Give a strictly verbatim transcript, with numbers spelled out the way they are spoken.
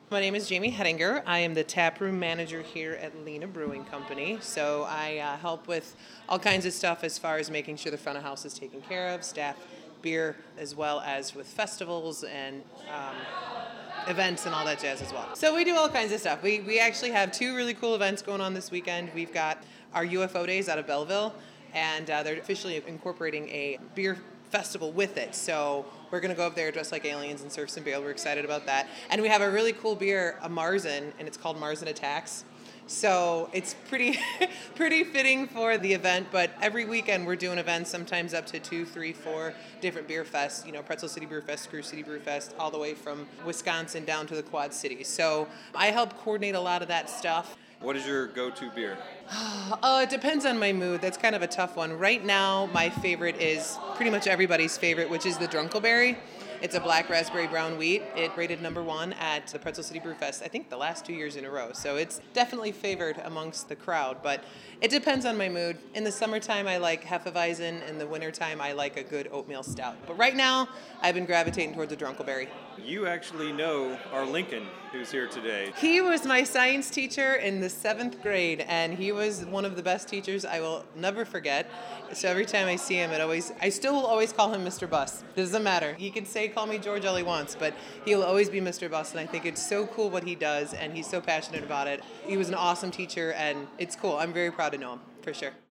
My name is Jamie Hettinger. I am the taproom manager here at Lena Brewing Company. So I uh, help with all kinds of stuff as far as making sure the front of house is taken care of, staff, beer, as well as with festivals and um, events and all that jazz as well. So we do all kinds of stuff. We, we actually have two really cool events going on this weekend. We've got our U F O Days out of Belleville, and uh, they're officially incorporating a beer festival with it. So we're going to go up there dressed like aliens and surf some beer. We're excited about that. And we have a really cool beer, a Marzen, and it's called Marzen Attacks. So it's pretty pretty fitting for the event, but every weekend we're doing events, sometimes up to two, three, four different beer fests, you know, Pretzel City Brew Fest, Screw City Brew Fest, all the way from Wisconsin down to the Quad Cities. So I help coordinate a lot of that stuff. What is your go-to beer? Oh, it depends on my mood. That's kind of a tough one. Right now, my favorite is pretty much everybody's favorite, which is the Drunkleberry. It's a black raspberry brown wheat. It rated number one at the Pretzel City Brew Fest, I think the last two years in a row. So it's definitely favored amongst the crowd, but it depends on my mood. In the summertime, I like Hefeweizen. In the wintertime, I like a good oatmeal stout. But right now, I've been gravitating towards the Drunkleberry. You actually know our Lincoln, who's here today. He was my science teacher in the seventh grade, and he was one of the best teachers I will never forget. So every time I see him, it always, I still will always call him Mister Bus. It doesn't matter. He can say, call me George all he wants, but he'll always be Mister Bus, and I think it's so cool what he does, and he's so passionate about it. He was an awesome teacher, and it's cool. I'm very proud to know him, for sure.